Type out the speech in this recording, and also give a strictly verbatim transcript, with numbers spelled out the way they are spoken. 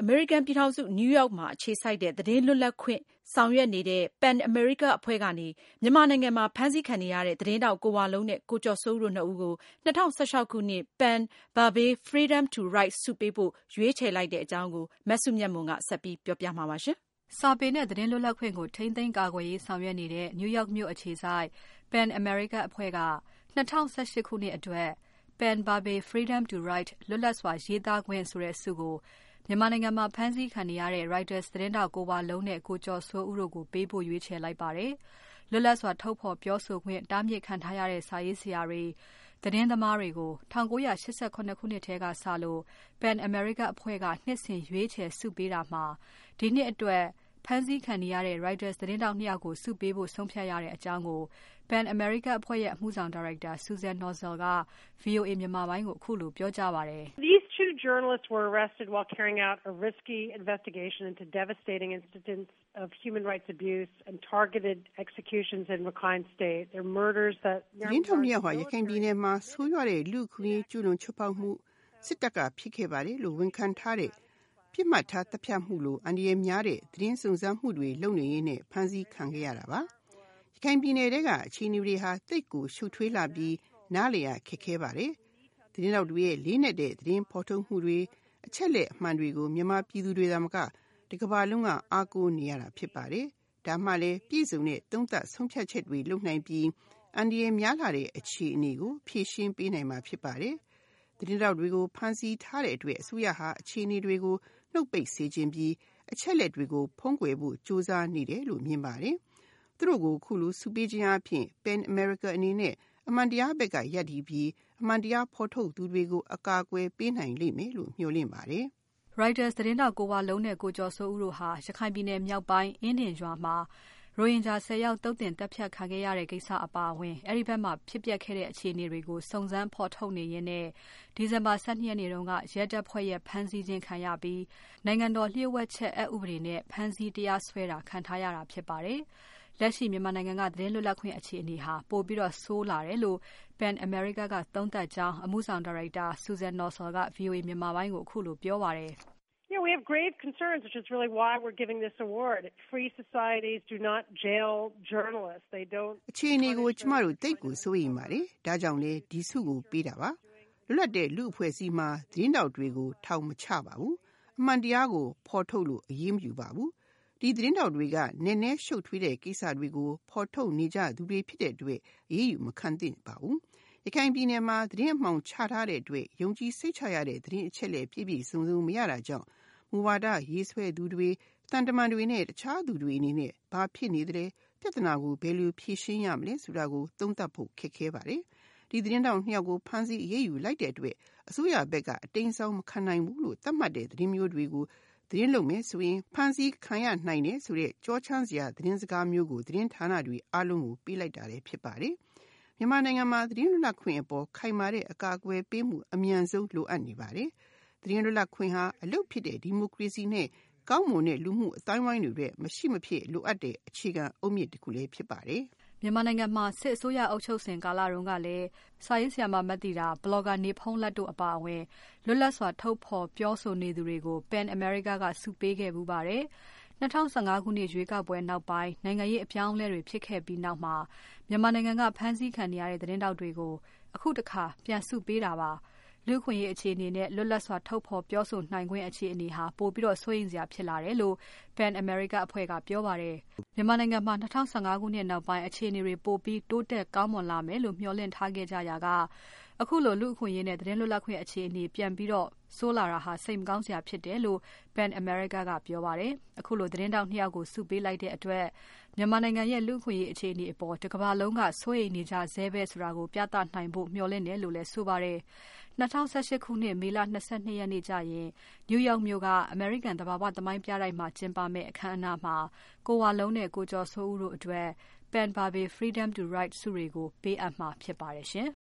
အမေရိကန်ပြည်ထောင်စုနယူးယောက်မှာအခြေစိုက်တဲ့သတင်းလွတ်လပ်ခွင့်ဆောင်ရွက်နေတဲ့ PEN America အဖွဲ့ကနေမြန်မာနိုင်ငံမှာဖမ်းဆီးခံနေရတဲ့သတင်းထောက်ကိုဝလုံးနဲ့ကိုကျော်စိုးဦးတို့နှစ်ဦးကို၂၀၁၆ခုနှစ် PEN Babe Freedom to Write ဆုပေးဖို့ရွေးချယ်လိုက်တဲ့အကြောင်းကိုမစုမြတ်မွန်ကဆက်ပြီးပြောပြမှာပါရှင်။စာပေနဲ့သတင်းလွတ်လပ်ခွင့်ကိုထိန်းသိမ်းကာကွယ်ရေးဆောင်ရွက်နေတဲ့ New York မြို့အခြေစိုက် PEN America အဖွဲ့က၂၀၁၈ခုနှစ်အတွက် PEN Babe Freedom to Write လွတ်လပ်စွာရေးသားခွင့်ဆိုတဲ့ဆုကိုမြန်မာနိုင်ငံမှာဖမ်းဆီးခံနေရတဲ့ Reuters သတင်းထောက်ကိုဝလုံးနဲ့ကိုကျော်စိုးဦးတို့ကိုပေးဖို့ရွေးချယ်လိုက်ပါတယ်။လွတ်လပ်စွာထုတ်ဖော်ပြောဆိုခွင့်တားမြစ်ခံထားရတဲ့စာရေးဆရာတွေသတင်းသမားတွေကို၁၉၈၇ခုနှစ်ထဲကစလို့ PEN America အဖွဲ့ကနှစ်စဉ်ရွေးချယ်ဆုပေးတာမှာဒီနှစ်အတွက်ဖမ်းဆီးခံနေရတဲ့ Reuters သတင်းထောက်နှစ်ယောက်ကိုဆုပေးဖို့ဆုံးဖြတ်ရတဲ့အကြောင်းကို PEN America အဖွဲ့ရဲ့အမှုဆောင်ဒါရိုက်တာ Susan Nossel က VOA မြန်မာပိုင်းကိုအခုလိုပြောကြားပါတယ်။ These two journalists were arrested while carrying out a risky investigation into devastating incidents of human rights abuse and targeted executions in Rakhine State. They're murders that သတင်းထောက်နှစ်ယောက်ဟာရခိုင်ပြည်နယ်မှာဆိုးရွားတဲ့လူ့အခွင့်အရေးကျူးလွန်ချိုးဖောက်မှုစစ်တပ်ကဖြစ်ခဲ့ပါတယ်လို့ဝန်ခံထားတဲ့ပြစ်မှတ်ထားတပ်ဖြတ်မှုလို့အန္တရာယ်များတဲ့သတင်းစုံစမ်းမှုတွေလုပ်နေရင်းနဲ့ဖမ်းဆီးခံခဲ့ရတာပါ။ရခိုင်ပြည်နယ်ကအခြေအနေတွေဟာတိတ်ကိုရှုပ်ထွေးလာပြီးနားလည်ရခက်ခဲပါတယ်။သတင်းထောက်တွေရဲ့လေးနက်တဲ့သတင်းဖော်ထုတ်မှုတွေအချက်လက်အမှန်တွေကိုမြန်မာပြည်သူတွေသာမကဒီကမ္ဘာလုံးကအားကိုးနေရတာဖြစ်ပါတယ်။ဒါမှလည်းပြည်စုံတဲ့သုံးသပ်ဆုံးဖြတ်ချက်တွေလုပ်နိုင်ပြီးအန္တရာယ်များလာတဲ့အခြေအနေကိုဖြေရှင်းပေးနိုင်မှာဖြစ်ပါတယ်။သတင်းထောက်တွေကိုဖမ်းဆီးထားတဲ့အတွက်အစိုးရဟာအခြေအနေတွေကိုနှုတ်ပိတ်စေခြင်းပြီးအချက်လက်တွေကိုဖုံးကွယ်ဖို့ကြိုးစားနေတယ်လို့မြင်ပါတယ်။သူတို့ကိုခုလိုစုပေးခြင်းအပြင် PEN America အနေနဲ့အမှန်တရားဘက်ကရပ်တည်ပြီးအမှန်တရားဖော်ထုတ်သူတွေကိုအကာအကွယ်ပေးနိုင်လိမ့်မယ်လို့မျှော်လင့်ပါတယ်။ Reuters သတင်းထောက်ကိုဝလုံးနဲ့ကိုကျော်စိုးဦးတို့ဟာရခိုင်ပြည်နယ်မြောက်ပိုင်းအင်းဒင်ရွာမှာရိုဟင်ဂျာဆယ်ယောက်သုတ်သင်တပ်ဖြတ်ခံခဲ့ရတဲ့ကိစ္စအပါအဝင်အဲဒီဘက်မှာဖြစ်ပျက်ခဲ့တဲ့အခြေအနေတွေကိုစုံစမ်းဖော်ထုတ်နေရင်းနဲ့ဒီဇင်ဘာ၁၂ရက်နေ့တုန်းကရဲတပ်ဖွဲ့ရဲ့ဖမ်းဆီးခြင်းခံရပြီးနိုင်ငံတော်လျှို့ဝှက်ချက်အက်ဥပဒေနဲ့ဖမ်းဆီးတရားစွဲတာခံထားရတာဖြစ်ပါတယ်။လက်ရှိမြန်မာနိုင်ငံကသတင်းလွတ်လပ်ခွင့်အခြေအနေဟာပိုပြီးတော့ဆိုးလာတယ်လို့ PEN America ကသုံးသပ်ကြောင်းအမှုဆောင်ဒါရိုက်တာ Susan Nossel က VOA မြန်မာပိုင်းကိုအခုလိုပြောပါတယ်။ Yeah, we have grave concerns, which is really why we're giving this award. Free societies do not jail journalists. They don't. အခြေအနေကိုကျမတို့တိတ်ကိုစိုးရိမ်ပါတယ်။ဒါကြောင့်လေဒီဆုကိုပေးတာပါ။လွတ်လပ်တဲ့လူအဖွဲ့အစည်းမှာသတင်းတောက်တွေကိုထောင်မချပါဘူး။အမှန်တရားကိုဖော်ထုတ်လို့အရေးမယူပါဘူး။ဒီသတင်းတောက်တွေကနည်းနည်းရှုပ်ထွေးတဲ့ကိစ္စတွေကိုဖော်ထုတ်နေကြသူတွေဖြစ်တဲ့အတွက်အရေးယူမခံသင့်ပါဘူး။ရခိုင်ပြည်နယ်မှာသတင်းအမှောင်ချထားတဲ့အတွက်ယုံကြည်စိတ်ချရတဲ့သတင်းအချက်အလက်ပြည့်ပြည့်စုံစုံမရတာကြောင့်မူဝါဒရေးဆွဲသူတွေတန်တမန်တွေနဲ့တခြားသူတွေအနေနဲ့ဘာဖြစ်နေတယ်ပြဿနာကိုဘယ်လိုဖြေရှင်းရမလဲဆိုတာကိုသုံးသပ်ဖို့ခက်ခဲပါတယ်။ဒီသတင်းတောက်နှစ်ယောက်ကိုဖမ်းဆီးအရေးယူလိုက်တဲ့အတွက်အစိုးရဘက်ကအတိမ်းစောင်းမခံနိုင်ဘူးလို့သတ်မှတ်တဲ့သတင်းမျိုးတွေကိုသတင်းလုပ်မယ်ဆိုရင်ဖမ်းဆီးခံရနိုင်တယ်ဆိုတဲ့ကြောချမ်းစရာသတင်းစကားမျိုးကိုသတင်းဌာနတွေအားလုံးကိုပေးလိုက်တာလည်းဖြစ်ပါတယ်။မြန်မာနိုင်ငံမှာသတင်းလွတ်လပ်ခွင့်အပေါ်ခိုင်မာတဲ့အကာအကွယ်ပေးမှုအမြန်ဆုံးလိုအပ်နေပါတယ်။သတင်းလွတ်လပ်ခွင့်ဟာအလုပ်ဖြစ်တဲ့ဒီမိုကရေစီနဲ့ကောင်းမွန်တဲ့လူမှုအတိုင်းဝိုင်းတွေမရှိမဖြစ်လိုအပ်တဲ့အခြေခံအုတ်မြစ်တစ်ခုလည်းဖြစ်ပါတယ်။မြန်မာနိုင်ငံမှာစစ်အစိုးရအုပ်ချုပ်စဉ်ကာလတုန်းကလည်းစာရေးဆရာမမတ်တီတာဘလော့ဂါနေဖုံးလက်တို့အပါအဝင်လွတ်လပ်စွာထုတ်ဖော်ပြောဆိုနေသူတွေကို PEN America ကဆုပေးခဲ့မှုပါတယ်။၂၀၁၅ခုနှစ်ရွေးကောက်ပွဲနောက်ပိုင်းနိုင်ငံရေးအပြောင်းအလဲတွေဖြစ်ခဲ့ပြီးနောက်မှာမြန်မာနိုင်ငံကဖမ်းဆီးခံနေရတဲ့သတင်းတောက်တွေကိုအခုတစ်ခါပြန်ဆုပေးတာပါ။လူ့အခွင့်အရေးအခြေအနေနဲ့လွတ်လပ်စွာထုတ်ဖော်ပြောဆိုနိုင်ခွင့်အခြေအနေဟာပိုပြီးတော့စိုးရိမ်စရာဖြစ်လာတယ်လို့ PEN America အဖွဲ့ကပြောပါတယ်။မြန်မာနိုင်ငံမှာ၂၀၁၅ခုနှစ်နောက်ပိုင်းအခြေအနေတွေပိုပြီးတိုးတက်ကောင်းမွန်လာမယ်လို့မျှော်လင့်ထားခဲ့ကြရာကအခုလိုလူ့အခွင့်အရေးနဲ့သတင်းလွတ်လပ်ခွင့်အခြေအနေပြန်ပြီးတော့ဆိုးလာတာဟာစိတ်မကောင်းစရာဖြစ်တယ်လို့ PEN America ကပြောပါတယ်။အခုလိုသတင်းတောက်နှစ်ယောက်ကိုဆုပေးလိုက်တဲ့အတွက်မြန်မာနိုင်ငံရဲ့လူ့အခွင့်အရေးအခြေအနေအပေါ်တစ်ကမ္ဘာလုံးကစိုးရိမ်နေကြဆဲပဲဆိုတာကိုပြသနိုင်ဖို့မျှော်လင့်တယ်လို့လည်းဆိုပါတယ်။၂၀၁၈ခုနှစ်မေလ၂၂ရက်နေ့ကျရင် New York မြို့က American သဘာဝသမိုင်းပြတိုက်မှာကျင်းပမယ့်အခမ်းအနားမှာကိုဝလုံးနဲ့ကိုကျော်စိုးဦးတို့အတွက် PEN Babe Freedom to Write ဆုတွေကိုပေးအပ်မှာဖြစ်ပါတယ်ရှင်